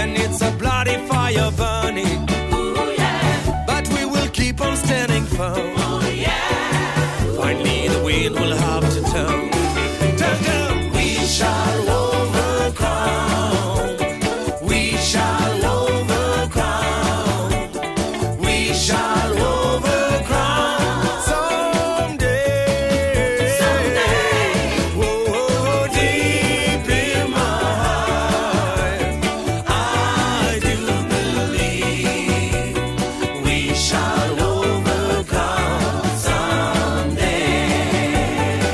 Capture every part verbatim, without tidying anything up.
and it's a bloody fire burning. Ooh, yeah. But we will keep on standing firm. Oh, yeah. Finally the wind will have to turn. Turn down. We shall overcome. We shall overcome. We shall overcome someday. Someday. Oh, deep in my heart, I do believe we shall overcome someday.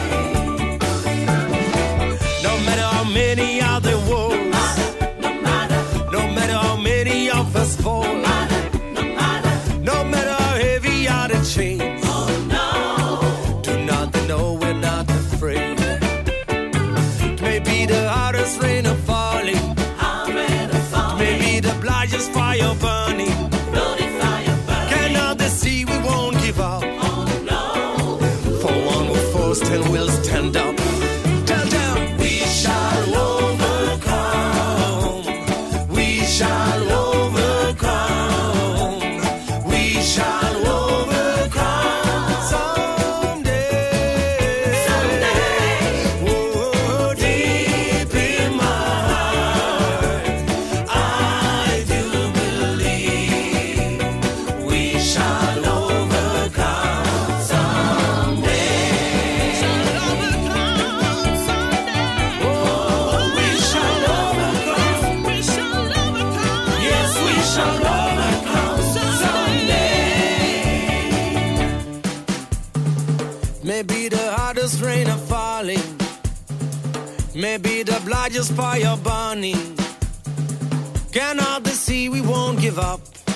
No matter how many other wolves, no matter, no matter how many of us fall, no matter, no matter, no matter how heavy are the chains. Oh no, do not know we're not afraid. It may be the hardest rain of falling, it may be the largest fire burning. Cannot they see we won't give up? Oh no, for one who falls ten will stand up. Tell them we shall overcome. We shall overcome. We shall overcome someday. Someday. Oh, deep in my heart, I do believe we shall overcome someday. Shall overcome someday. Oh, we shall overcome. We shall overcome. Yes, we shall overcome someday. Maybe the hardest rain of falling, maybe the largest fire burning. Cannot they see we won't give up?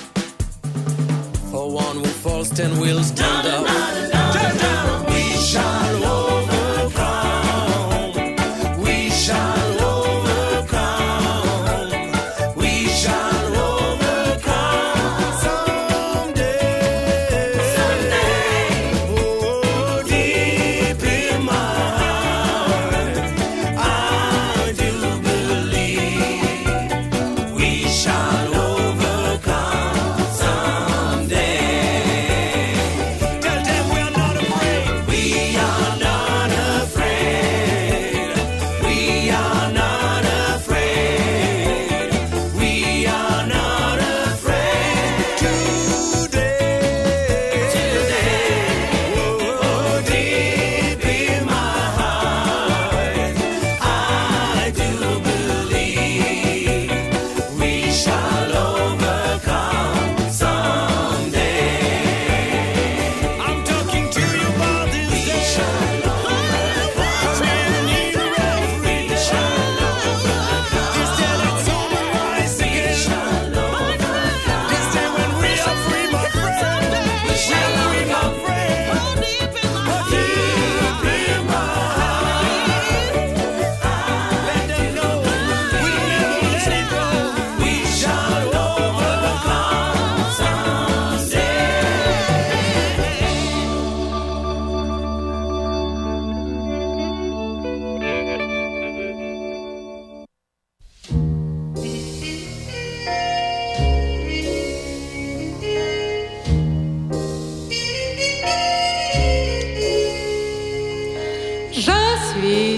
For one who falls, ten will stand up. Turn down. We shall overcome. We shall overcome. We shall overcome someday. Someday. Oh, deep in my heart, I do believe we shall overcome someday. Tell them we are not afraid. We are not afraid. We are not afraid. We are not afraid today. Today. Oh, deep in my heart, I do believe we shall overcome someday. I'm talking to you about this day. We shall overcome. We shall overcome. This day let's all rise again. We shall overcome. This day when we are free, my friend. We shall free, my friend. Oh, deep in my heart. Let them know we'll never let it go. We shall overcome someday. Je suis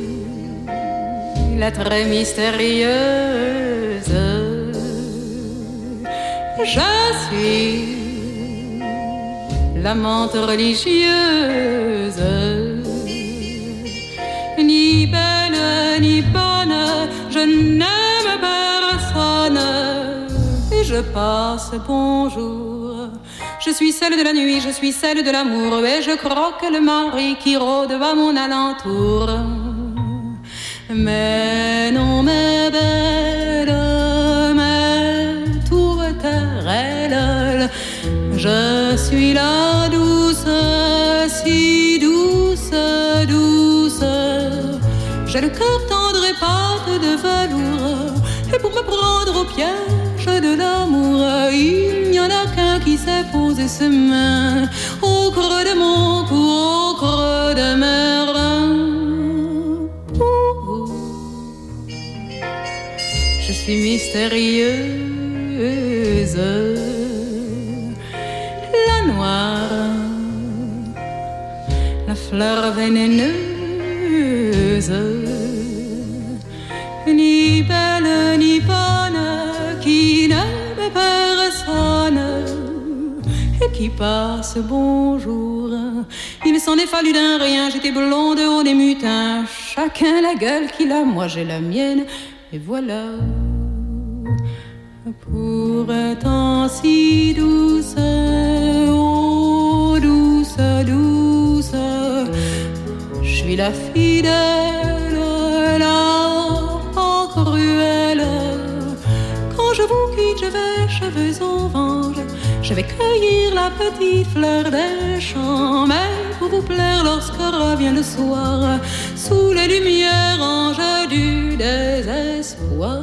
la très mystérieuse. Je suis l'amante religieuse. Ni belle ni bonne, je n'aime personne. Et je passe bonjour. Je suis celle de la nuit, je suis celle de l'amour. Et je croque le mari qui rôde à mon alentour. Mais non, mes belles, mes tourterelles, je suis la douce, si douce, douce. J'ai le cœur tendre et pâte de velours. Et pour me prendre au piège de l'amour, il n'y en a qu'un qui sait poser ses mains au creux de mon cou, au creux de mes reins. je suis mystérieuse. La noire, la fleur vénéneuse, ni belle ni bonne, qui n'aime personne et qui passe bonjour. Il s'en est fallu d'un rien, j'étais blonde au des mutins. Chacun la gueule qu'il a, moi j'ai la mienne. Et voilà, pourtant si douce, oh douce, douce, je suis la fidèle, l'enfant cruelle. Quand je vous quitte, je vais cheveux au vent, je vais cueillir la petite fleur des champs. Mais pour vous plaire, lorsque revient le soir, sous les lumières anges du désespoir,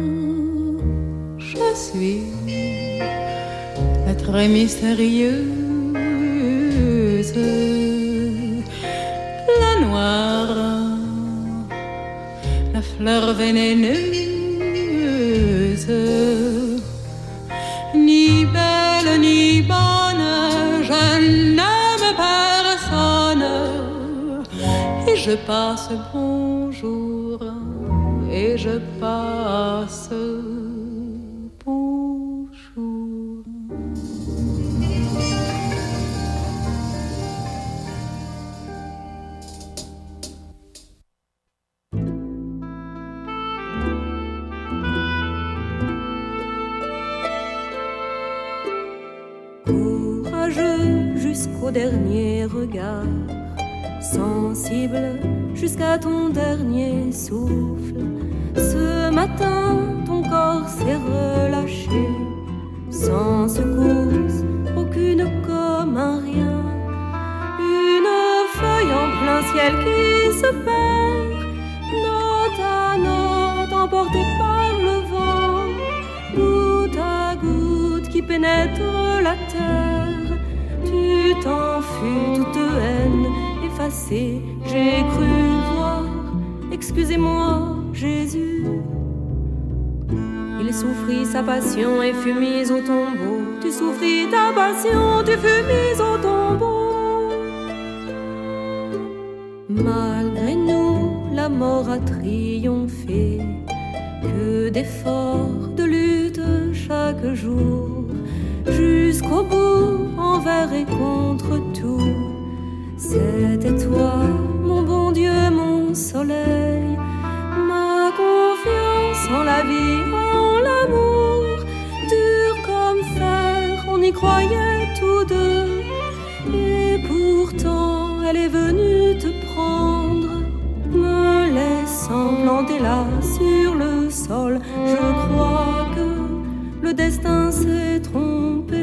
je suis la très mystérieuse, la noire, la fleur vénéneuse, ni belle ni bonne, je n'aime personne, et je passe bonjour, et je passe bonjour. Courageux jusqu'au dernier regard, sensible jusqu'à ton dernier souffle. Ce matin, ton corps s'est relâché, sans secousse, aucune comme un rien. Une feuille en plein ciel qui se perd, note à note emportée par le vent, goutte à goutte qui pénètre la terre. Tu t'enfuis toute haine effacée, j'ai cru voir, excusez-moi Jésus. Il souffrit sa passion et fut mis au tombeau. Tu souffris ta passion, tu fus mis au tombeau. Malgré nous, la mort a triomphé. Que d'efforts, de lutte chaque jour, jusqu'au bout, envers et contre tout. C'était toi, mon bon Dieu, mon soleil, ma confiance en la vie, en l'amour, dur comme fer, on y croyait tous deux. Et pourtant, elle est venue te prendre, me laissant planter là sur le sol. Je crois que le destin s'est trompé.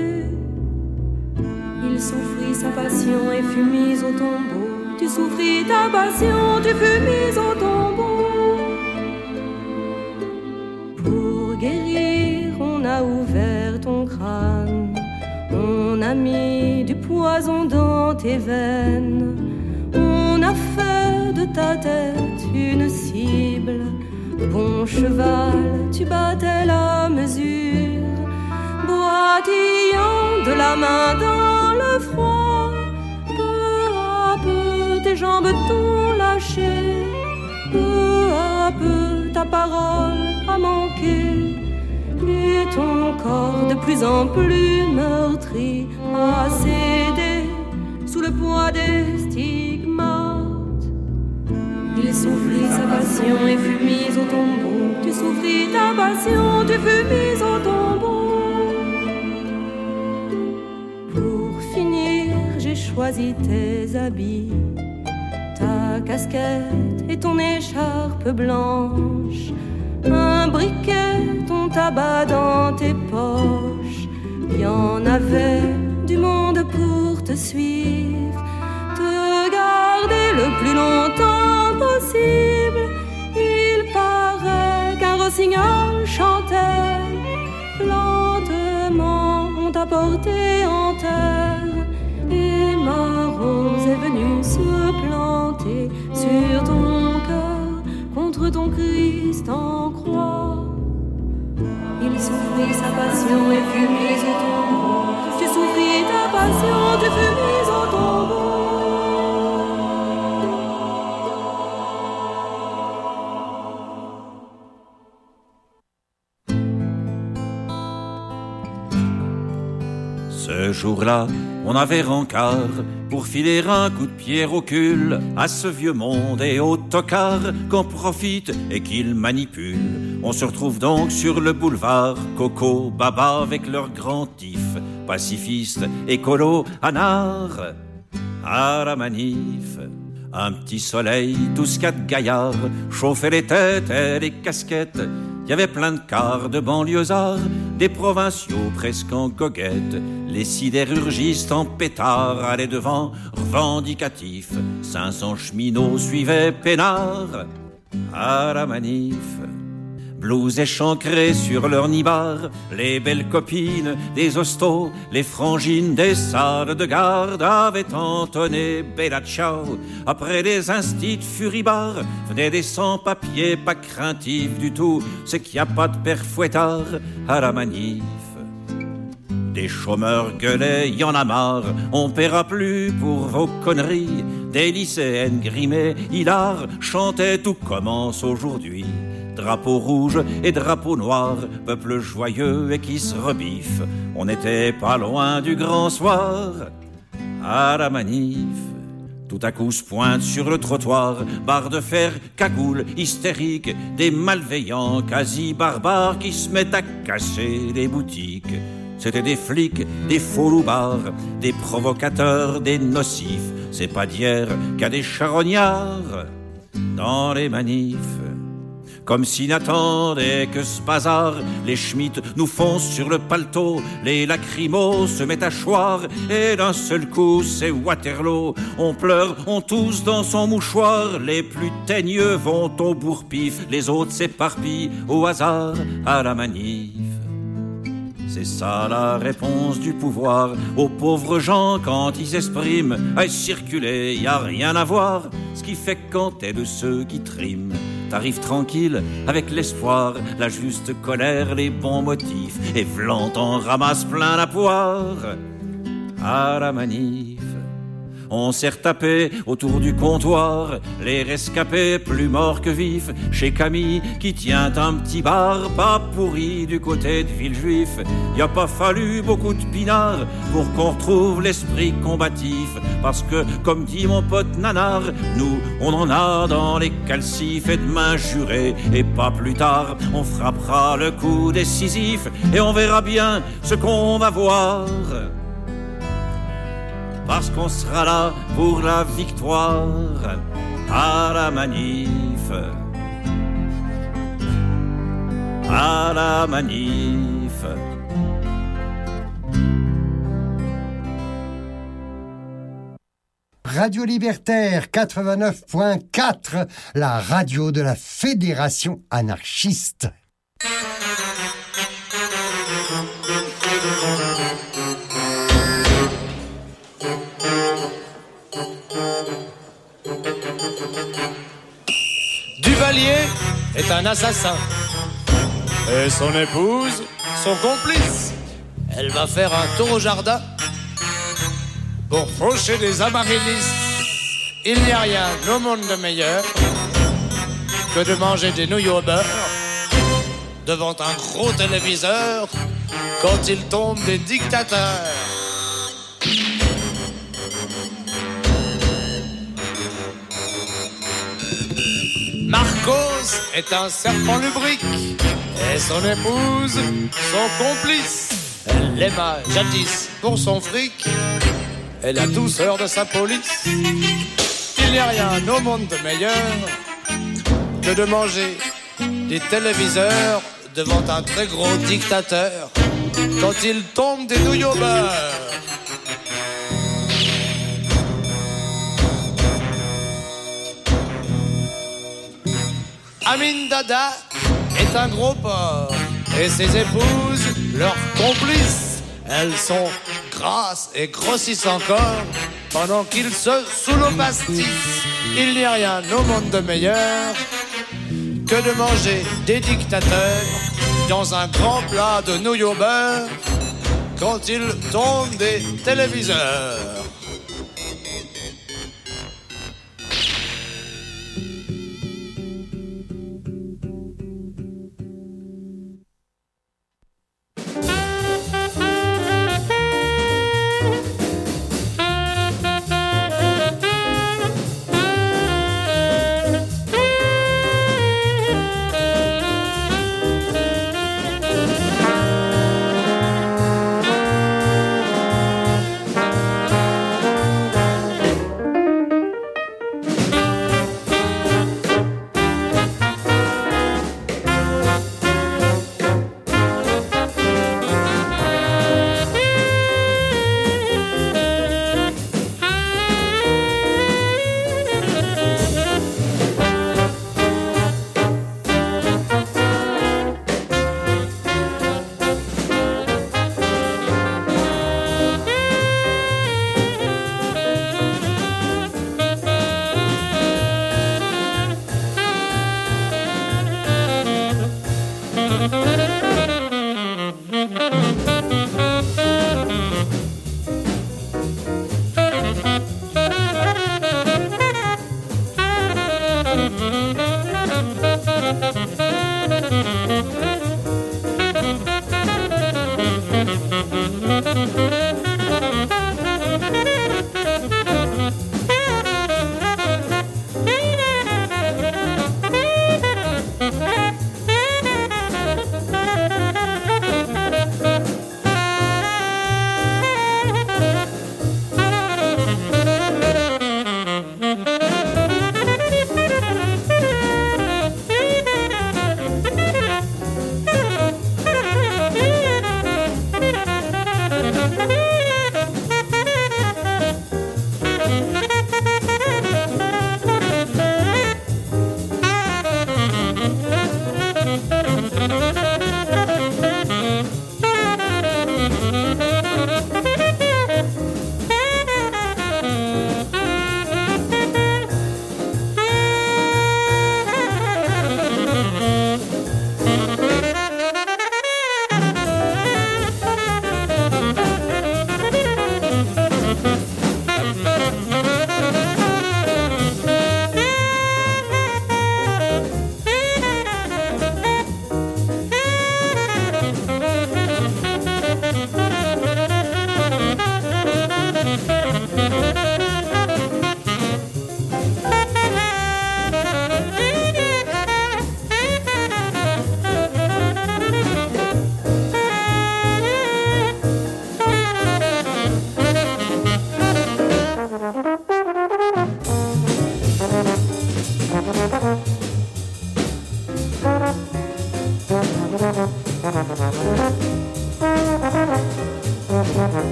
Il souffrit sa passion et fut mis au tombeau. Tu souffris ta passion, tu fus mis au tombeau. Pour guérir, on a ouvert ton crâne, on a mis du poison dans tes veines, on a fait de ta tête une cible. Bon cheval, tu battais la mesure, boitillant de la main dans le froid. Peu à peu, tes jambes t'ont lâché, peu à peu, ta parole a manqué, et ton corps de plus en plus meurtri a cédé sous le poids des stigmates. Il souffrit sa passion et fut mis au tombeau. Tu souffris ta passion, tu fus mis au tombeau. Pour finir, j'ai choisi tes habits, ta casquette et ton écharpe blanche, un briquet, ton tabac dans tes poches. Il y en avait du monde pour te suivre, te garder le plus longtemps possible. Il paraît qu'un rossignol chantait, lentement on t'a porté en terre, et ma rose est venue se planter sur ton cœur contre ton Christ en croix. souffris sa passion et fus mis au tombeau. Tu souffris ta passion, tu fus mis au tombeau. Ce jour-là, on avait rencard pour filer un coup de pied recul à ce vieux monde et au tocard qu'on profite et qu'il manipule. On se retrouve donc sur le boulevard, Coco, Baba avec leur grand tif, pacifiste, écolo, anard, à la manif. Un petit soleil, tous quatre gaillards, chauffaient les têtes et les casquettes. Il y avait plein de cars de banlieusards, des provinciaux presque en goguette. Les sidérurgistes en pétard allaient devant, revendicatifs. cinq cents cheminots suivaient peinards à la manif. Blouses échancrées sur leur nibar, les belles copines des hostos, les frangines des salles de garde avaient entonné Bella Ciao. Après les instits furibars, venaient des sans-papiers pas craintifs du tout, c'est qu'il n'y a pas de père fouettard à la manif. Des chômeurs gueulaient, y en a marre, on paiera plus pour vos conneries. Des lycéennes grimées, hilars, chantaient tout commence aujourd'hui. Drapeau rouge et drapeau noir, peuple joyeux et qui se rebiffe. On n'était pas loin du grand soir à la manif. Tout à coup se pointe sur le trottoir, barre de fer, cagoule, hystérique, des malveillants quasi barbares qui se mettent à casser les boutiques. C'était des flics, des faux loupards, des provocateurs, des nocifs. C'est pas d'hier qu'à des charognards dans les manifs. Comme s'ils n'attendaient que ce bazar, les Schmitt nous foncent sur le paletot, les lacrymos se mettent à choir, et d'un seul coup c'est Waterloo. On pleure, on tousse dans son mouchoir, les plus teigneux vont au bourre-pif, les autres s'éparpillent au hasard à la manif. C'est ça la réponse du pouvoir aux pauvres gens quand ils expriment à circuler, y a rien à voir. Ce qui fait quand t'es de ceux qui triment, t'arrives tranquille avec l'espoir, la juste colère, les bons motifs, et v'lan t'en ramasse plein la poire à la manif. On s'est retapé autour du comptoir, les rescapés plus morts que vifs, chez Camille qui tient un petit bar pas pourri du côté de Villejuif. Y a pas fallu beaucoup de pinards pour qu'on retrouve l'esprit combatif, parce que, comme dit mon pote Nanar, nous, on en a dans les calcifs, et demain juré, et pas plus tard, on frappera le coup décisif, et on verra bien ce qu'on va voir. Parce qu'on sera là pour la victoire à la manif, à la manif. Radio Libertaire quatre-vingt-neuf point quatre, la radio de la Fédération anarchiste. Duvalier est un assassin et son épouse son complice. Elle va faire un tour au jardin pour faucher des amaryllis. Il n'y a rien au monde de meilleur que de manger des nouilles au beurre devant un gros téléviseur quand il tombe des dictateurs. Marcos est un serpent lubrique et son épouse son complice. Elle l'aima jadis pour son fric et la douceur de sa police. Il n'y a rien au monde de meilleur que de manger des téléviseurs devant un très gros dictateur quand il tombe des nouilles au beurre. Amin Dada est un gros porc et ses épouses leurs complices. Elles sont grasses et grossissent encore pendant qu'ils se sous-le-pastissent. Il n'y a rien au monde de meilleur que de manger des dictateurs dans un grand plat de nouilles au beurre quand il tombe des téléviseurs.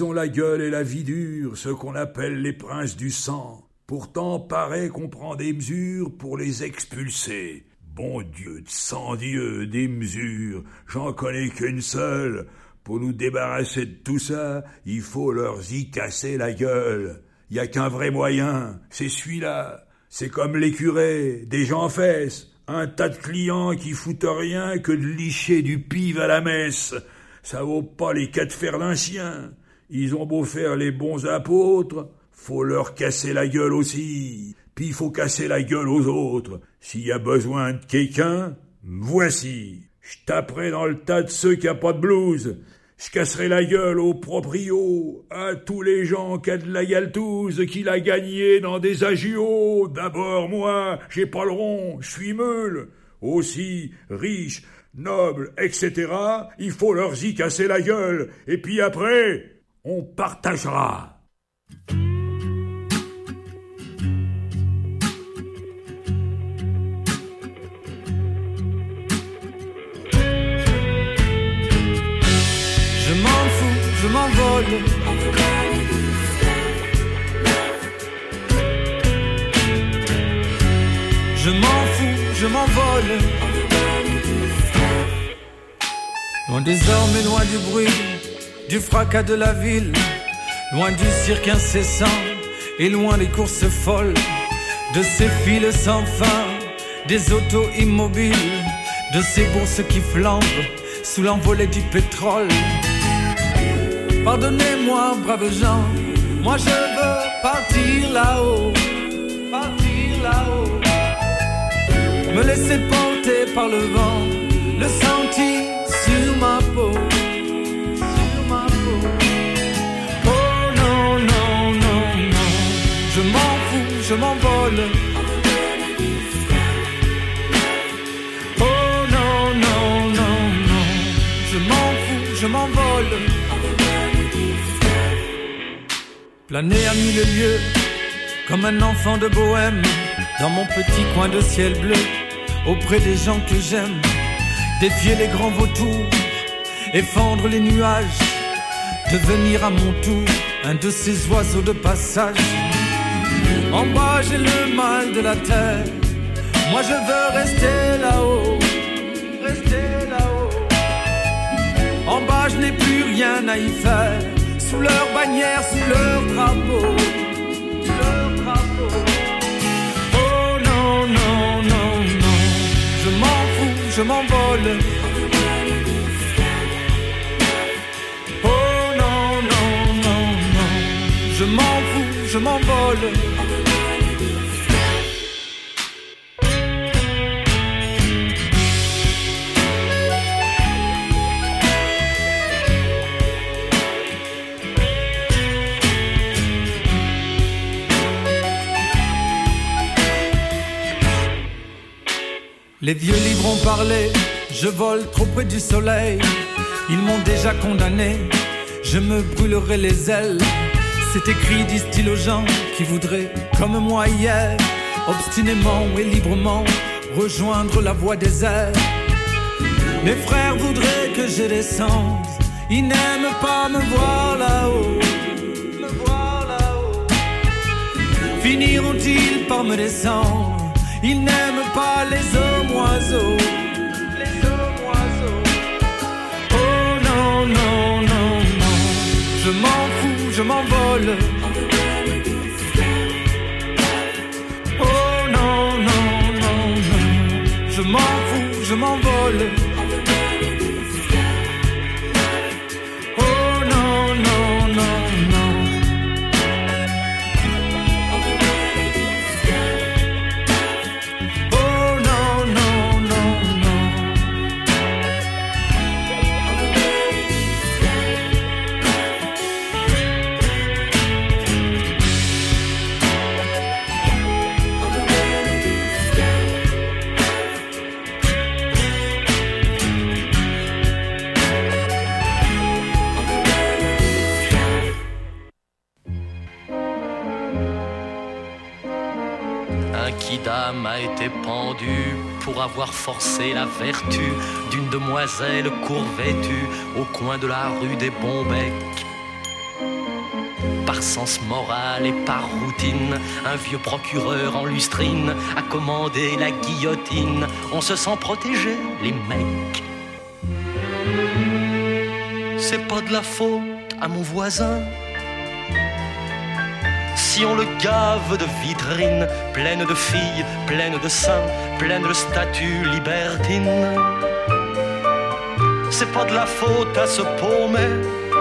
Ils ont la gueule et la vie dure, ceux qu'on appelle les princes du sang. Pourtant, paraît qu'on prend des mesures pour les expulser. Bon Dieu, de sang Dieu, des mesures, j'en connais qu'une seule. Pour nous débarrasser de tout ça, il faut leur y casser la gueule. Y a qu'un vrai moyen, c'est celui-là. C'est comme les curés, des gens fesses, un tas de clients qui foutent rien que de licher du pive à la messe. Ça vaut pas les quatre fers d'un chien. Ils ont beau faire les bons apôtres, faut leur casser la gueule aussi. Puis il faut casser la gueule aux autres. S'il y a besoin de quelqu'un, voici. Je taperai dans le tas de ceux qui a pas de blouse. Je casserai la gueule aux proprios, à tous les gens qui a de la galtouze, qui l'a gagné dans des agios. D'abord, moi, j'ai pas le rond, je suis meule. Aussi, riche, noble, et cetera, il faut leur y casser la gueule. Et puis après, on partagera. Je m'en fous, je m'envole. Je m'en fous, je m'envole. Loin des hommes et loin du bruit, du fracas de la ville, loin du cirque incessant et loin des courses folles, de ces fils sans fin, des autos immobiles, de ces bourses qui flambent sous l'envolée du pétrole. Pardonnez-moi, braves gens, moi je veux partir là-haut, partir là-haut. Me laisser porter par le vent, le sentir sur ma peau, sur ma peau. Oh non, non, non, non, je m'en fous, je m'envole. Oh non, non, non, non, je m'en fous, je m'envole. Planer à mille lieues, comme un enfant de bohème, dans mon petit coin de ciel bleu, auprès des gens que j'aime, défier les grands vautours, effondre les nuages, devenir à mon tour un de ces oiseaux de passage. En bas j'ai le mal de la terre, moi je veux rester là-haut, rester là-haut. En bas je n'ai plus rien à y faire, sous leur bannière, sous leur drapeau, sous leur drapeau. Oh non, non, non, non, je m'en fous, je m'envole. Oh non, non, non, non, je m'en fous, je m'envole. Les vieux livres ont parlé, je vole trop près du soleil. Ils m'ont déjà condamné, je me brûlerai les ailes. C'est écrit, disent-ils aux gens qui voudraient, comme moi hier, obstinément et librement, rejoindre la voie des airs. Mes frères voudraient que je descende, ils n'aiment pas me voir là-haut, me voir là-haut. Finiront-ils par me descendre? Ils n'aiment pas les hommes oiseaux, les hommes oiseaux. Oh non, non, non, non, je m'en fous, je m'envole. Oh non, non, non, non, je m'en fous, je m'envole. Oh non, non, non, non. Dame a été pendue pour avoir forcé la vertu d'une demoiselle court vêtue au coin de la rue des Bons Becs. par sens moral et par routine, un vieux procureur en lustrine a commandé la guillotine. On se sent protégé, les mecs. C'est pas de la faute à mon voisin si on le gave de vitrines pleines de filles, pleines de seins, pleines de statues libertines. C'est pas de la faute à ce paumé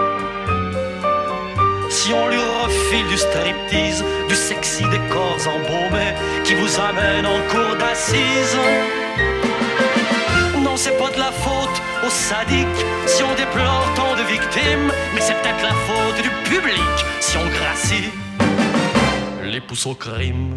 si on lui refile du striptease, du sexy des corps embaumés qui vous amène en cour d'assises. Non, c'est pas de la faute aux sadiques si on déplore tant de victimes, mais c'est peut-être la faute du public si on gracie les pouces au crime.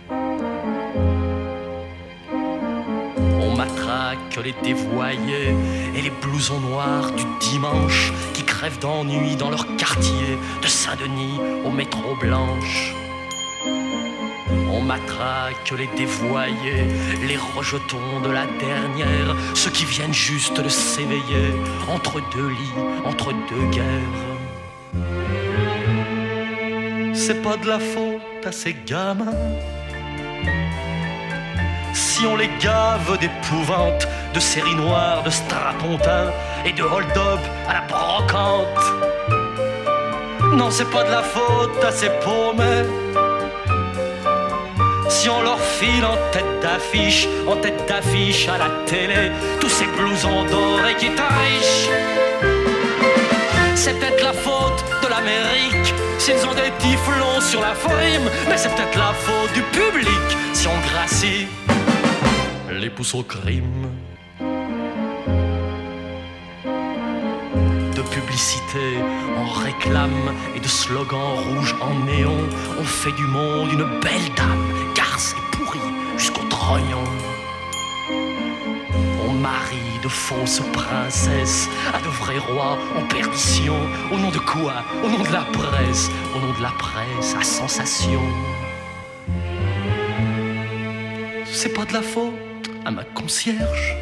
On matraque les dévoyés et les blousons noirs du dimanche qui crèvent d'ennui dans leur quartier, de Saint-Denis au métro Blanche. On matraque les dévoyés, les rejetons de la dernière, ceux qui viennent juste de s'éveiller entre deux lits, entre deux guerres. C'est pas de la faute à ces gamins si on les gave d'épouvante, de séries noires, de strapontins et de hold-up à la brocante. Non, c'est pas de la faute à ces paumés si on leur file en tête d'affiche, en tête d'affiche à la télé, tous ces blousons dorés qui tarichent. C'est peut-être la faute de l'Amérique s'ils ont des typhlons sur la frime, mais c'est peut-être la faute du public si on gracie les pouces au crime. De publicité en réclame et de slogans rouges en néon, on fait du monde une belle dame, garce et pourrie jusqu'au trognon. On marie de fausses princesses à de vrais rois en perdition. Au nom de quoi? Au nom de la presse, au nom de la presse à sensation. C'est pas de la faute à ma concierge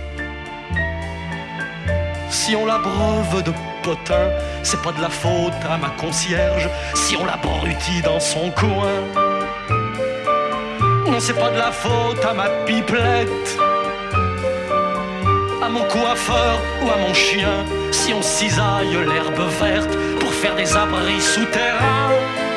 si on l'abreuve de potin. C'est pas de la faute à ma concierge si on l'abrutit dans son coin. Non, c'est pas de la faute à ma pipelette, à mon coiffeur ou à mon chien si on cisaille l'herbe verte pour faire des abris souterrains.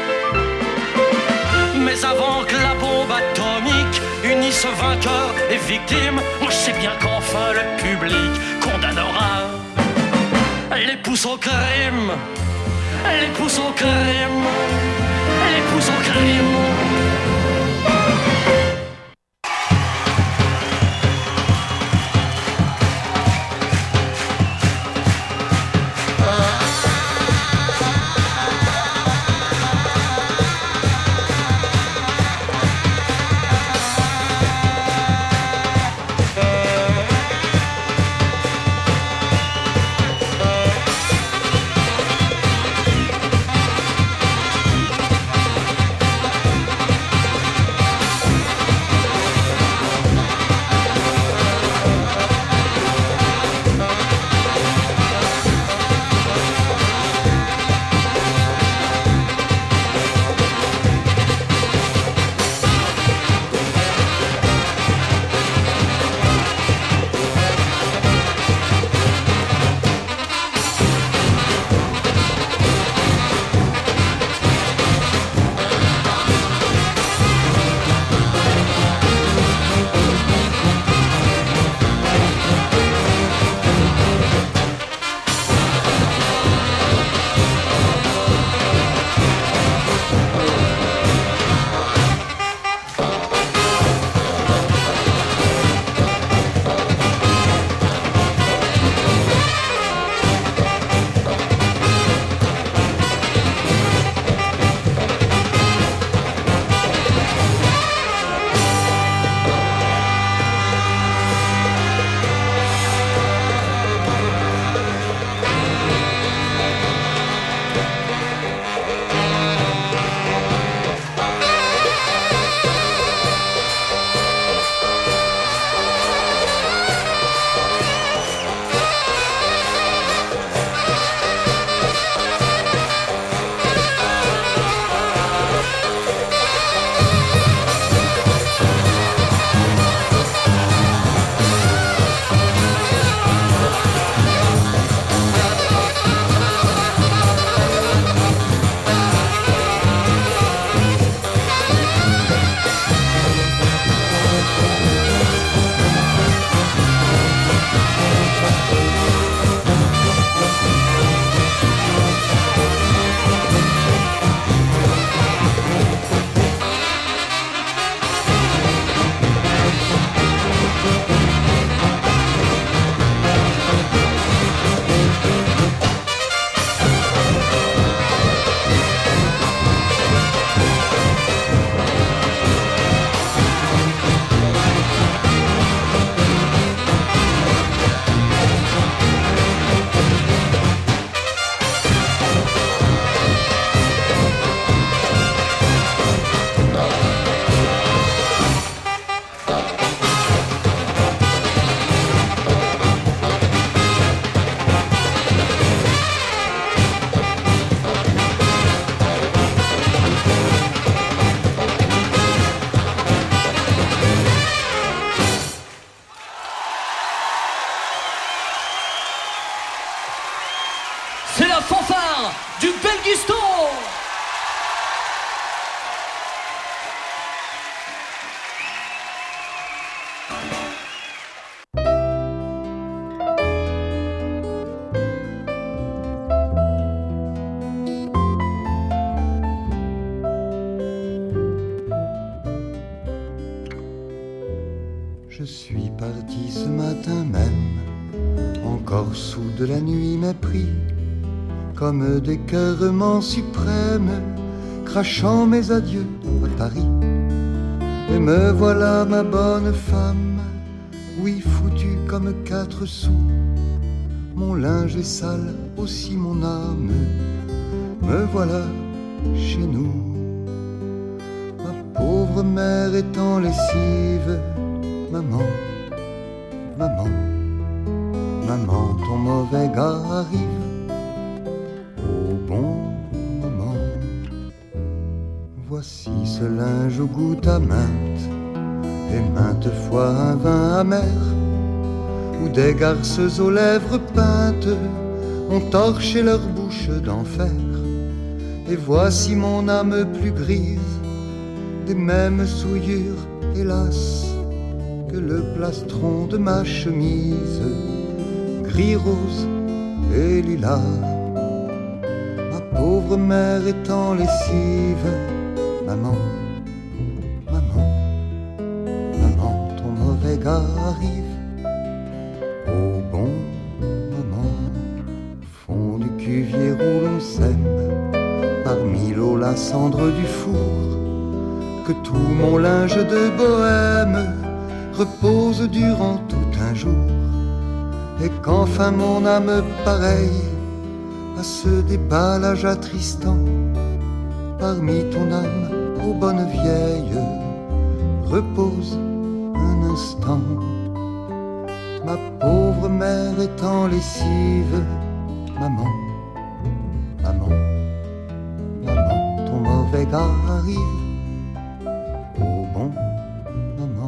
Mais avant que la bombe atomique unisse vainqueurs et victimes, moi je sais bien qu'enfin le public condamnera les pouces au crime, les pouces au crime, les pouces au crime. Je suis parti ce matin même, encore sous de la nuit mépris, comme d'écœurement suprême, crachant mes adieux à Paris. Et me voilà ma bonne femme, oui foutue comme quatre sous. Mon linge est sale, aussi mon âme, me voilà chez nous. Ma pauvre mère est en lessive, maman, maman, maman, ton mauvais gars arrive au bon moment. Voici ce linge au goût à menthe, et maintes fois un vin amer, où des garces aux lèvres peintes ont torché leur bouche d'enfer. Et voici mon âme plus grise, des mêmes souillures, hélas, que le plastron de ma chemise, gris, rose et lilas. Ma pauvre mère est en lessive, maman, maman, maman, ton mauvais gars arrive au bon moment. Fond du cuvier où l'on sème, parmi l'eau la cendre du four, que tout mon linge de bohème repose durant tout un jour. Et qu'enfin mon âme pareille à ce déballage attristant, parmi ton âme, ô bonne vieille, repose un instant. Ma pauvre mère est en lessive, maman, maman, maman, ton mauvais gars arrive au bon moment.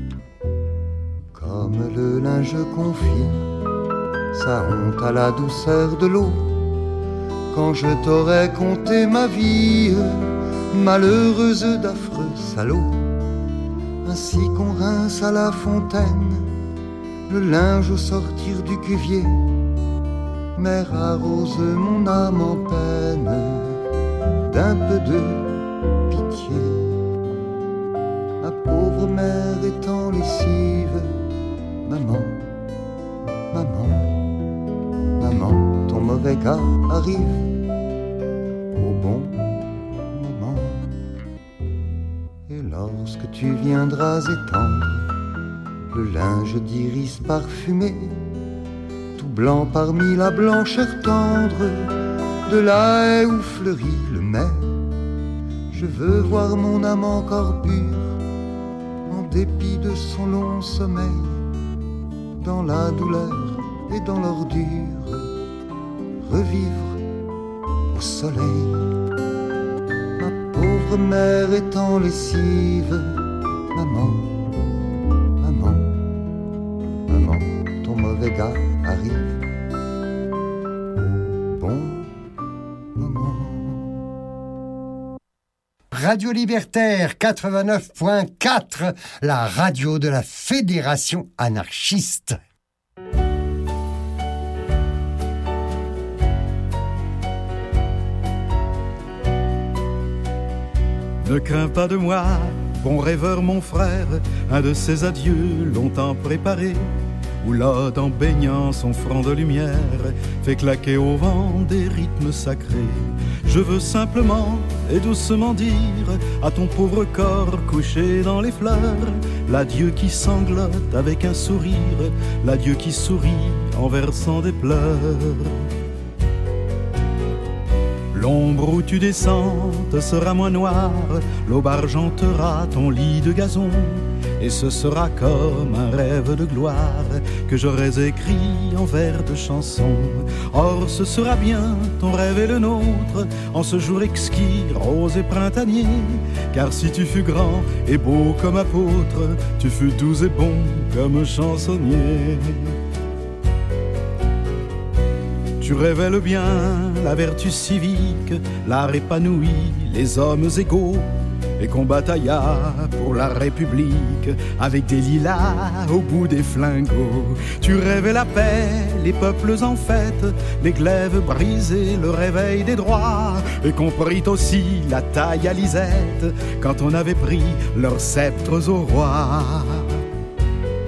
Comme le linge confie sa honte à la douceur de l'eau, quand je t'aurais conté ma vie, malheureuse d'affreux salauds. Ainsi qu'on rince à la fontaine le linge au sortir du cuvier, mère arrose mon âme en peine d'un peu de pitié. Ma pauvre mère est en lessive, maman, maman, maman, ton mauvais gars arrive au bon moment. Et lorsque tu viendras étendre le linge d'iris parfumé, tout blanc parmi la blancheur tendre de la haie où fleurit le mai, je veux voir mon âme encore pure, en dépit de son long sommeil, dans la douleur et dans l'ordure, revivre au soleil. Ma pauvre mère est en lessive, maman, maman, maman, ton mauvais gars arrive au bon moment. Radio Libertaire quatre-vingt-neuf point quatre, la radio de la Fédération anarchiste. Ne crains pas de moi, bon rêveur mon frère, un de ces adieux longtemps préparés, où l'ode en baignant son front de lumière fait claquer au vent des rythmes sacrés. Je veux simplement et doucement dire à ton pauvre corps couché dans les fleurs l'adieu qui sanglote avec un sourire, l'adieu qui sourit en versant des pleurs. L'ombre où tu descends te sera moins noire, l'aube argentera ton lit de gazon, et ce sera comme un rêve de gloire que j'aurais écrit en vers de chansons. Or ce sera bien ton rêve et le nôtre, en ce jour exquis, rose et printanier, car si tu fus grand et beau comme apôtre, tu fus doux et bon comme chansonnier. Tu rêvais le bien, la vertu civique, l'art épanoui, les hommes égaux, et qu'on batailla pour la République avec des lilas au bout des flingots. Tu rêvais la paix, les peuples en fête, les glaives brisés, le réveil des droits, et qu'on prit aussi la taille à Lisette quand on avait pris leurs sceptres au roi.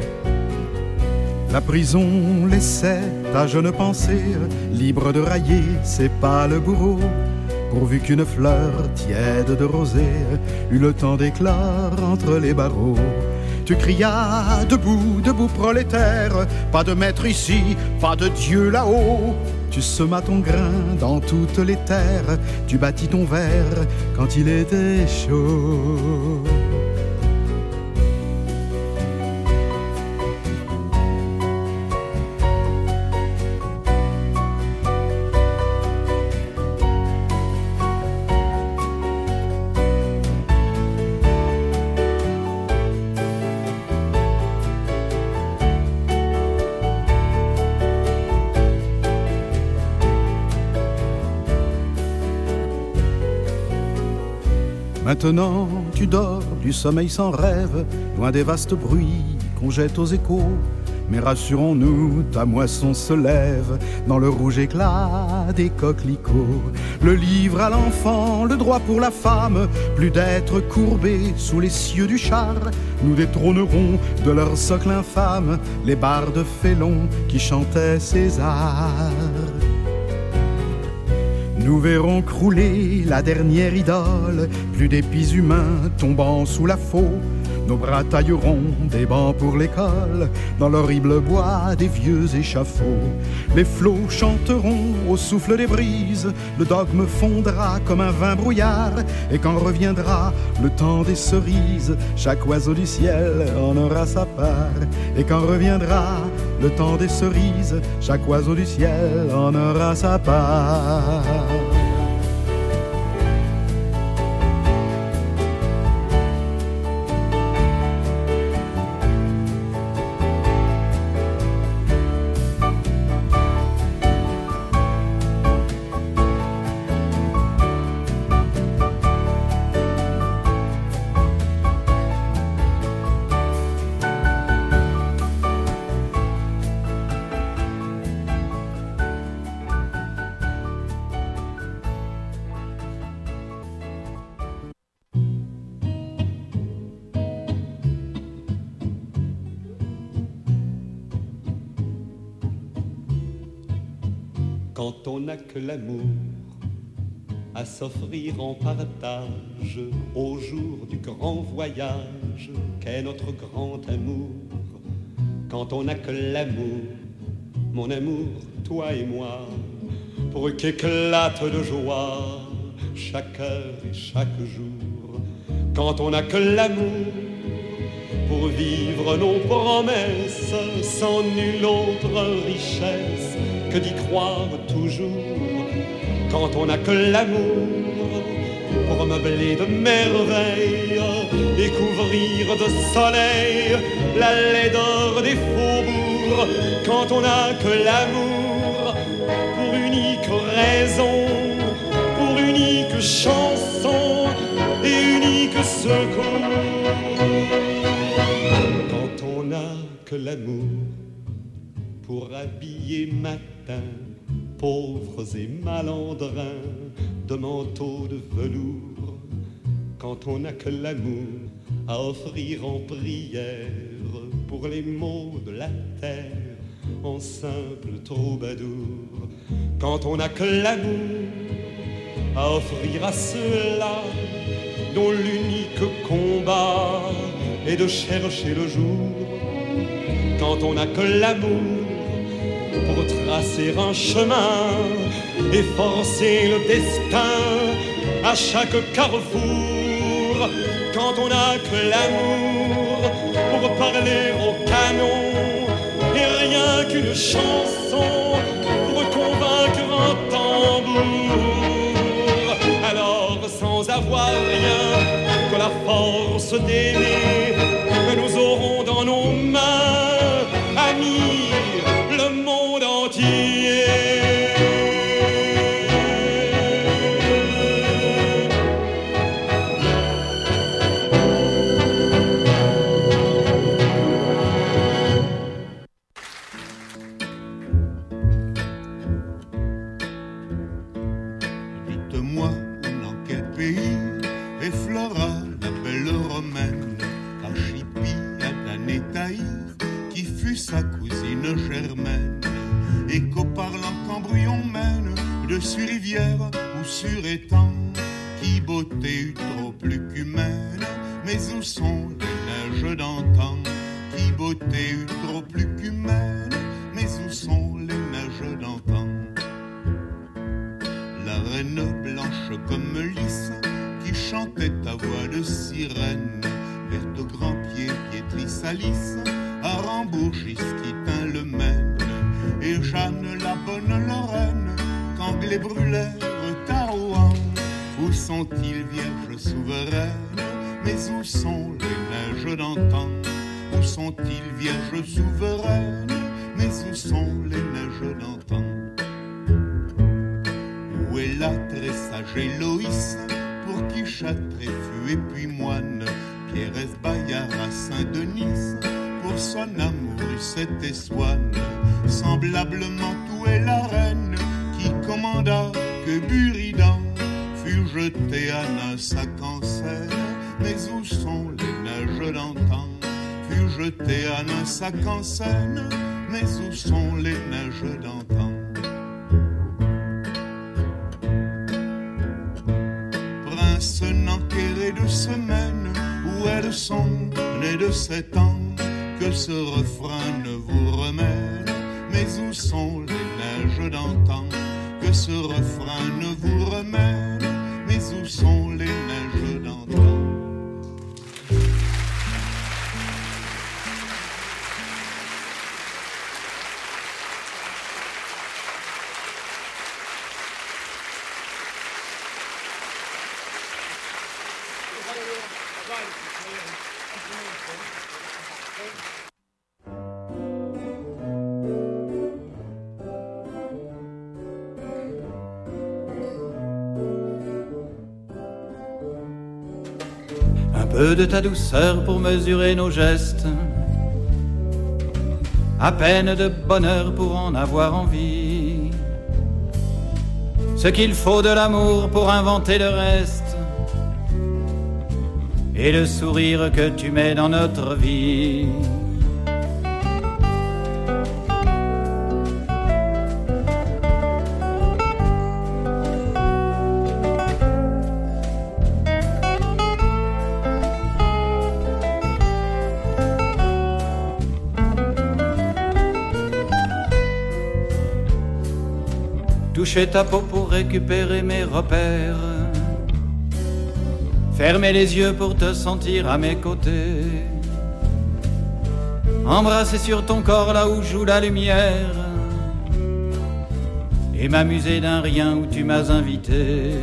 La prison laissait ta jeune pensée libre de railler ses pâles bourreaux, pourvu qu'une fleur tiède de rosée eut le temps d'éclore entre les barreaux. Tu crias debout, debout prolétaire, pas de maître ici, pas de Dieu là-haut. Tu semas ton grain dans toutes les terres, tu bâtis ton verre quand il était chaud. Maintenant tu dors du sommeil sans rêve, loin des vastes bruits qu'on jette aux échos. Mais rassurons-nous, ta moisson se lève dans le rouge éclat des coquelicots. Le livre à l'enfant, le droit pour la femme, plus d'être courbés sous les cieux du char. Nous détrônerons de leur socle infâme les bardes félons qui chantaient César. Nous verrons crouler la dernière idole, plus d'épis humains tombant sous la faux. Nos bras tailleront des bancs pour l'école, dans l'horrible bois des vieux échafauds. Les flots chanteront au souffle des brises, le dogme fondra comme un vin brouillard. Et quand reviendra le temps des cerises, chaque oiseau du ciel en aura sa part. Et quand reviendra le temps des cerises, chaque oiseau du ciel en aura sa part. Quand on n'a que l'amour à s'offrir en partage au jour du grand voyage qu'est notre grand amour. Quand on n'a que l'amour, mon amour, toi et moi, pour qu'éclate de joie chaque heure et chaque jour. Quand on n'a que l'amour pour vivre nos promesses sans nulle autre richesse que d'y croire toujours. Quand on n'a que l'amour pour meubler de merveilles et couvrir de soleil la laideur des faubourgs. Quand on n'a que l'amour pour unique raison, pour unique chanson et unique secours. Quand on n'a que l'amour pour habiller matin pauvres et malandrins de manteaux de velours. Quand on n'a que l'amour à offrir en prière pour les maux de la terre en simple troubadour. Quand on n'a que l'amour à offrir à ceux-là dont l'unique combat est de chercher le jour. Quand on n'a que l'amour pour tracer un chemin et forcer le destin à chaque carrefour. Quand on n'a que l'amour pour parler au canon et rien qu'une chanson pour convaincre un tambour. Alors sans avoir rien que la force d'aimer, nous aurons dans nos mains, amis, le monde entier. Dites-moi dans quel pays est Flora, la belle romaine, Archipie, Athanée, Taïf, qui fut fut sa cousine Germaine. Écho parlant qu'embryon mène, dessus rivière ou sur étang, qui beauté eut trop plus qu'humaine, mais où sont les neiges d'antan? Qui beauté eut trop plus qu'humaine, mais où sont les neiges d'antan? La reine blanche comme lys, qui chantait à voix de sirène, verte aux grands pieds, piétrit sa lys, à Rambourg qui tint le Maine. Et Jeanne la bonne Lorraine, qu'Anglais brûlèrent à Rouen. Où sont-ils, vierges souveraines? Mais où sont les neiges d'antan? Où sont-ils, vierges souveraines? Mais où sont les neiges d'antan? Où est la très sage Héloïse, pour qui Châtelet fut et puis moine, Pierrès Bayard à Saint-Denis, pour son amour eut cette Swann. Semblablement où est la reine, qui commanda que Buridan fut jeté à Nassau en Seine. Mais où sont les neiges d'antan? Fut jeté à Nassau en Seine. Mais où sont les neiges d'antan? Prince enquéré de semaines, où elles sont nées de sept ans, que ce refrain ne vous remène. Mais où sont les neiges d'antan? Que ce refrain ne vous remène. Mais où sont les neiges d'antan? Un peu de ta douceur pour mesurer nos gestes, à peine de bonheur pour en avoir envie, ce qu'il faut de l'amour pour inventer le reste, et le sourire que tu mets dans notre vie. Toucher ta peau pour récupérer mes repères, fermer les yeux pour te sentir à mes côtés, embrasser sur ton corps là où joue la lumière, et m'amuser d'un rien où tu m'as invité,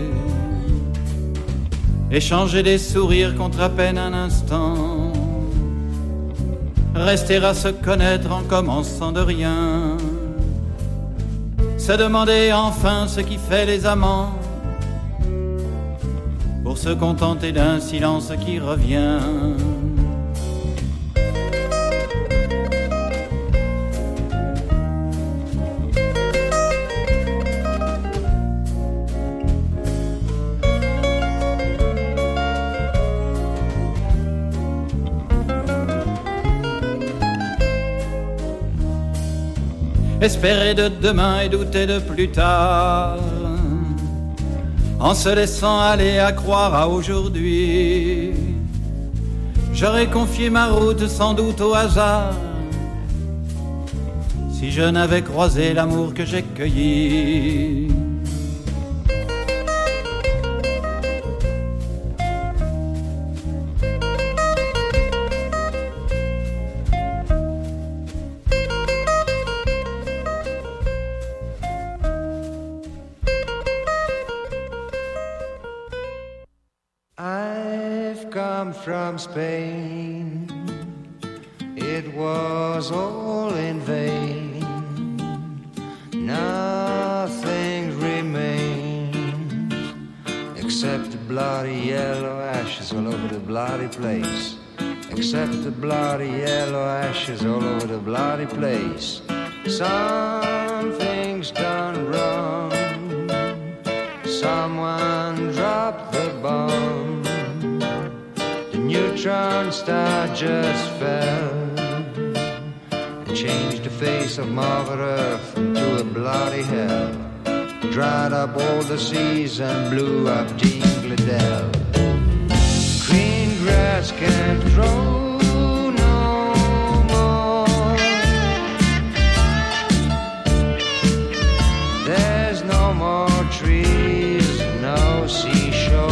échanger des sourires contre à peine un instant, rester à se connaître en commençant de rien, se demander enfin ce qui fait les amants, pour se contenter d'un silence qui revient. Espérer de demain et douter de plus tard, en se laissant aller à croire à aujourd'hui. J'aurais confié ma route sans doute au hasard, si je n'avais croisé l'amour que j'ai cueilli. From Spain, it was all in vain. Nothing remains except the bloody yellow ashes all over the bloody place. Except the bloody yellow ashes all over the bloody place. Something's gone wrong. Someone dropped the bomb. Neutron star just fell and face of Mother Earth into a bloody hell. Dried up all the seas and blew up Jingle Dell. Green grass can't grow no more. There's no more trees, no seashore.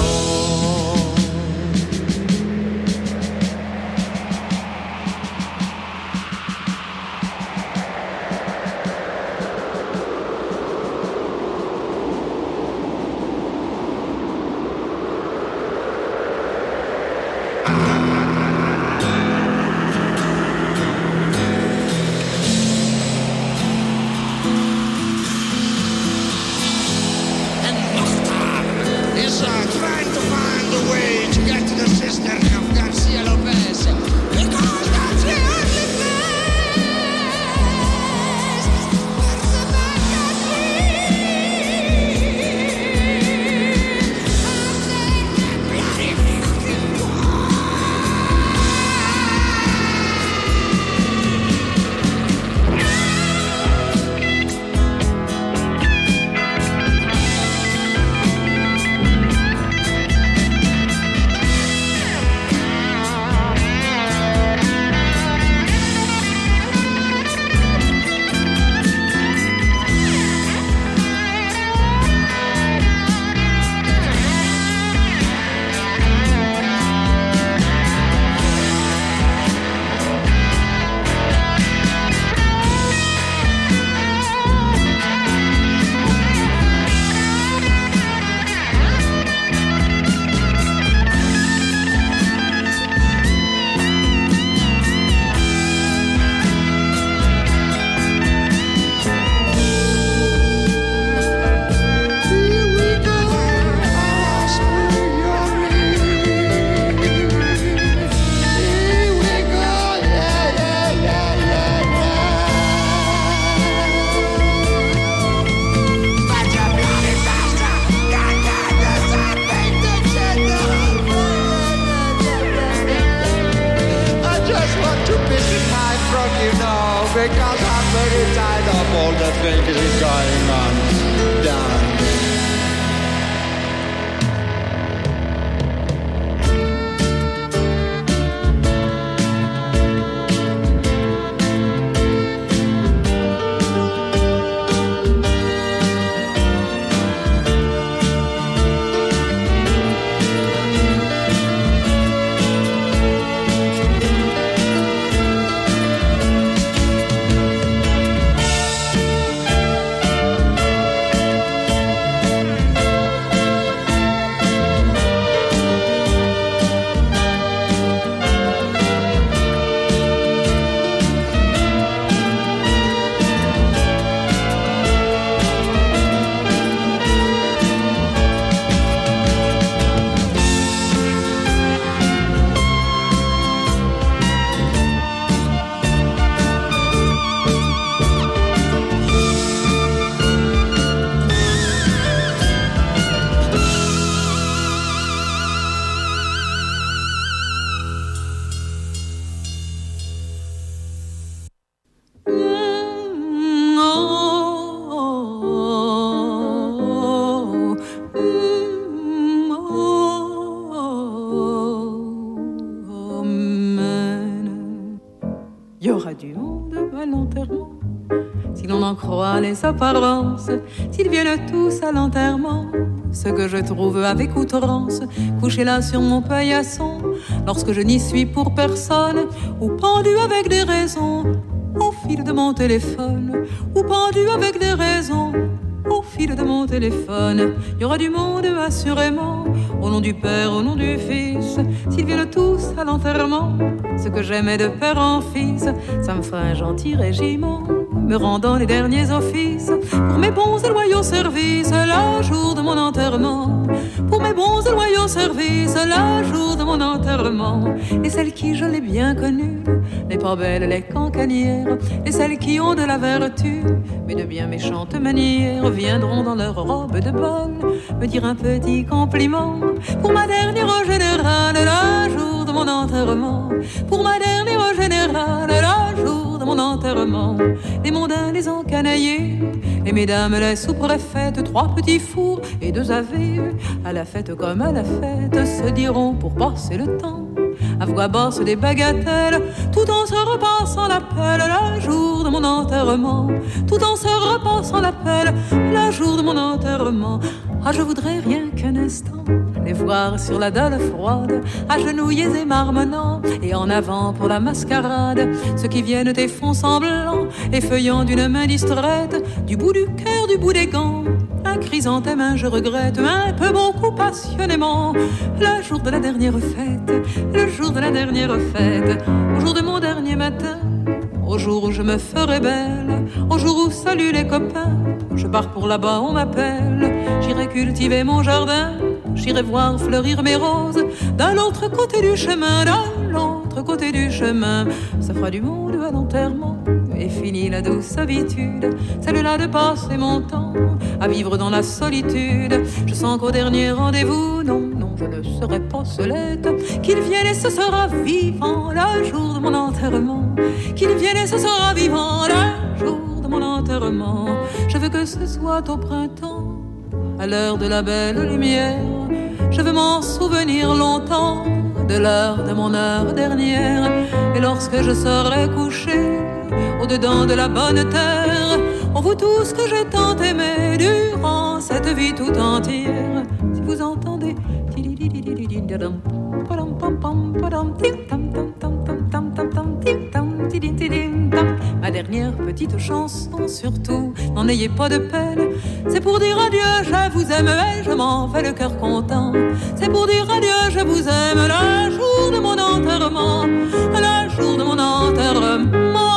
Because I'm very tired of all the things going on down there. Apparences, s'ils viennent tous à l'enterrement, ce que je trouve avec outrance, couché là sur mon paillasson, lorsque je n'y suis pour personne, ou pendu avec des raisons, au fil de mon téléphone, ou pendu avec des raisons, au fil de mon téléphone. Il y aura du monde assurément, au nom du Père, au nom du Fils, s'ils viennent tous à l'enterrement, ce que j'aimais de père en fils, ça me fera un gentil régiment, me rendant les derniers offices pour mes bons et loyaux services le jour de mon enterrement. Pour mes bons et loyaux services le jour de mon enterrement. Et celles qui, je l'ai bien connues, les pas belles, les cancanières, et celles qui ont de la vertu, mais de bien méchantes manières, viendront dans leur robe de bal me dire un petit compliment pour ma dernière générale le jour de mon enterrement. Pour ma dernière générale le jour de mon enterrement. des mondains les encanaillés, les mesdames les sous-préfètes, trois petits fours et deux avés. À la fête comme à la fête se diront pour passer le temps à voix basse des bagatelles, tout en se repassant l'appel le jour de mon enterrement, tout en se repassant l'appel le jour de mon enterrement. Ah, je voudrais rien qu'un instant les voir sur la dalle froide, agenouillés et marmonnant, et en avant pour la mascarade, ceux qui viennent et font semblant, effeuillant d'une main distraite, du bout du cœur, du bout des gants, un chrysanthème, un je regrette, un peu beaucoup passionnément, le jour de la dernière fête, le jour de la dernière fête, au jour de mon dernier matin, au jour où je me ferai belle, au jour où salut les copains, je pars pour là-bas, on m'appelle, j'irai cultiver mon jardin, j'irai voir fleurir mes roses, de l'autre côté du chemin, de l'autre côté du chemin, ça fera du monde à l'enterrement, et fini la douce habitude, celle-là de passer mon temps, à vivre dans la solitude, je sens qu'au dernier rendez-vous, non, non, je ne serai pas seulette, qu'il vienne et ce sera vivant, le jour de mon enterrement, qu'il vienne et ce sera vivant, le jour de mon enterrement, je veux que ce soit au printemps, à l'heure de la belle lumière, je veux m'en souvenir longtemps, de l'heure de mon heure dernière, et lorsque je serai couché, au-dedans de la bonne terre, on vous tout ce que j'ai tant aimé durant cette vie tout entière. Si vous entendez ma dernière petite chanson, surtout, n'en ayez pas de peine. C'est pour dire adieu, je vous aime et je m'en fais le cœur content. C'est pour dire adieu, je vous aime le jour de mon enterrement, le jour de mon enterrement.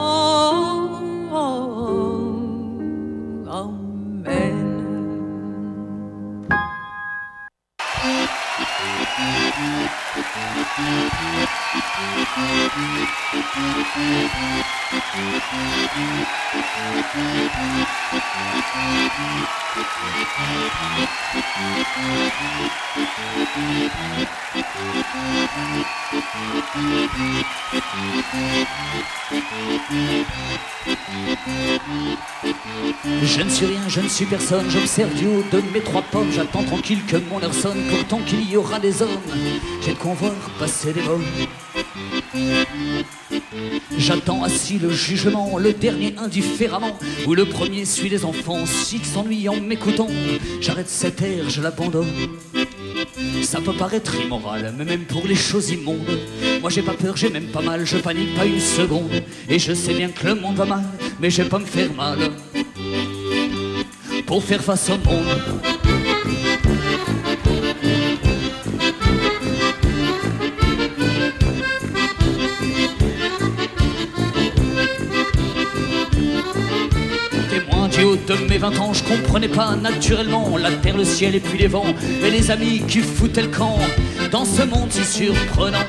Je ne suis rien, je ne suis personne, j'observe du haut de mes trois pommes, j'attends tranquille que mon heure sonne, pourtant qu'il y aura des hommes, j'ai le convoi passer des mômes. J'attends assis le jugement, le dernier indifféremment, où le premier suit les enfants, s'ils s'ennuient en m'écoutant, j'arrête cette air, je l'abandonne. Ça peut paraître immoral, mais même pour les choses immondes, moi j'ai pas peur, j'ai même pas mal, je panique pas une seconde, et je sais bien que le monde va mal, mais je vais pas me faire mal pour faire face au monde. Du haut de mes vingt ans, je comprenais pas naturellement la terre, le ciel et puis les vents, et les amis qui foutaient le camp dans ce monde si surprenant.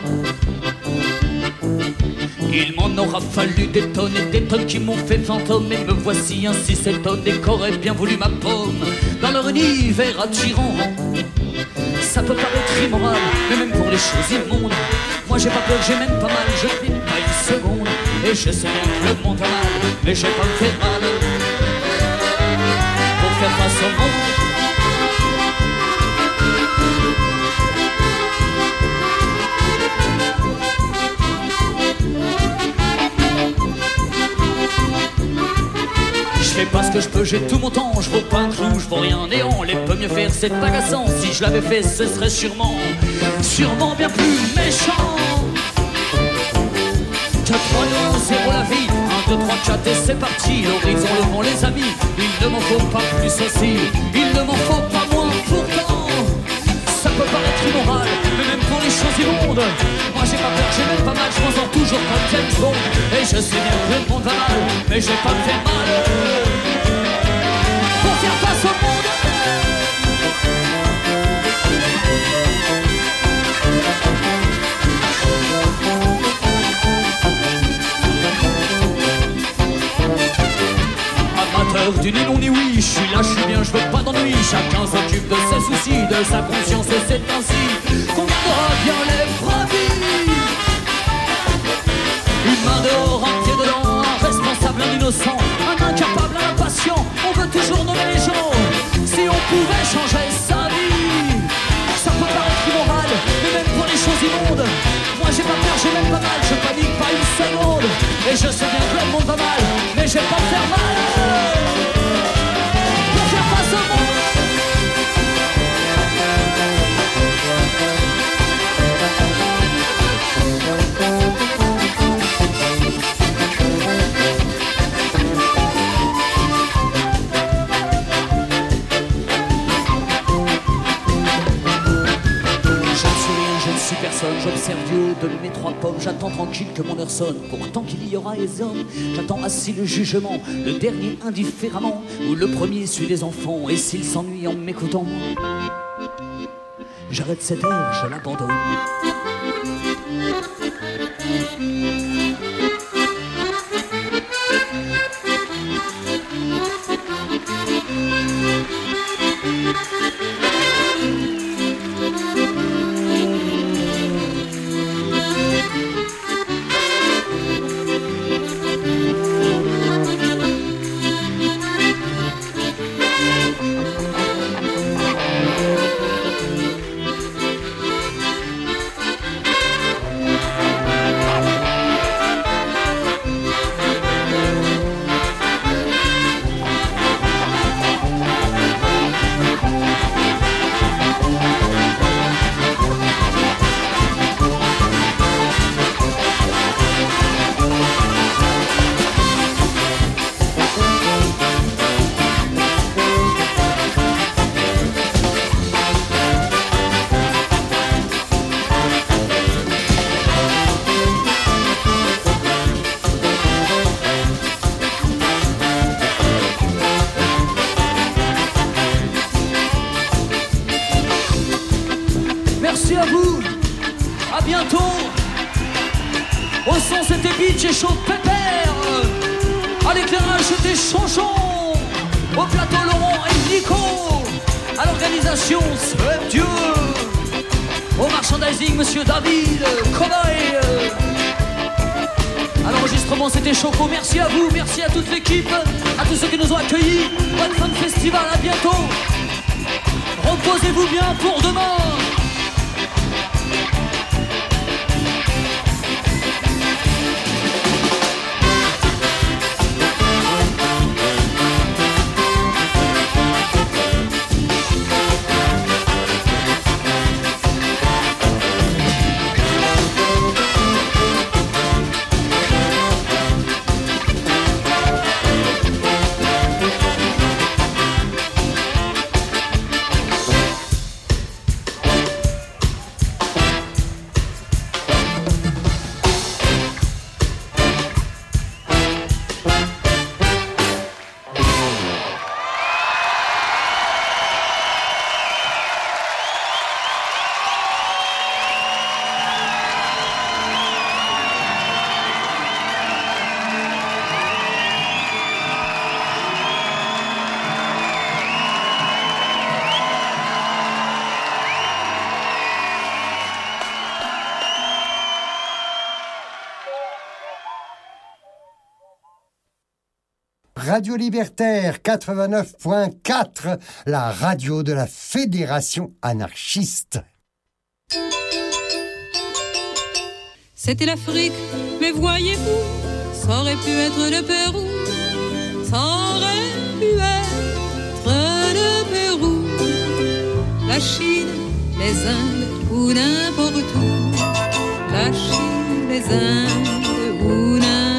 Il m'en aura fallu des tonnes et des tonnes qui m'ont fait fantôme, et me voici ainsi cet homme et qu'aurait bien voulu ma paume dans leur univers attirant. Ça peut paraître immoral, mais même pour les choses immondes, moi j'ai pas peur, j'ai même pas mal, je prie pas une seconde, et je sais bien que le monde va mal, mais j'ai pas me faire mal pour faire face au monde. Je fais pas ce que je peux, j'ai tout mon temps, je vaux pas un clou, je vaux rien néant, les peut mieux faire, c'est agaçant, si je l'avais fait, ce serait sûrement, sûrement bien plus méchant. quatre, trois, deux, zéro la vie, un, deux, trois, quatre et c'est parti, l'horizon, le vent, les amis, il ne m'en faut pas plus aussi, il ne m'en faut pas moins, pourtant, ça peut paraître immoral, mais même pour les choses immondes, moi j'ai pas peur, j'ai même pas mal, je m'en sors toujours comme James Bond, et je sais bien que le monde va mal, mais je vais pas me faire mal, pour faire face au monde. Amateur du ni non ni oui, je suis là, je suis bien, je veux pas d'ennui. Chacun s'occupe de ses soucis, de sa conscience, et c'est ainsi qu'on gardera bien les bravis. Une main dehors, un pied dedans, un responsable, un innocent, Et je sais bien que le monde va mal, mais je vais pas me faire mal. Pour faire face au monde. Personne, j'observe Dieu de mes trois pommes. J'attends tranquille que mon heure sonne. Pourtant qu'il y aura les hommes. J'attends assis le jugement, le dernier indifféremment, ou le premier suit les enfants. Et s'il s'ennuie en m'écoutant, j'arrête cette air, je l'abandonne. Merci à vous, à bientôt. Au son c'était Beach et Chaud Pépère. À l'éclairage c'était Chanchon. Au plateau Laurent et Nico. À l'organisation c'est Dieu. Au merchandising Monsieur David Cowboy. À l'enregistrement c'était Choco. Merci à vous, merci à toute l'équipe, à tous ceux qui nous ont accueillis. Bonne fin de festival, à bientôt. Reposez-vous bien pour demain. Radio Libertaire quatre-vingt-neuf point quatre, la radio de la Fédération anarchiste. C'était l'Afrique, mais voyez-vous, ça aurait pu être le Pérou, ça aurait pu être le Pérou, la Chine, les Indes ou n'importe où, la Chine, les Indes ou n'importe où.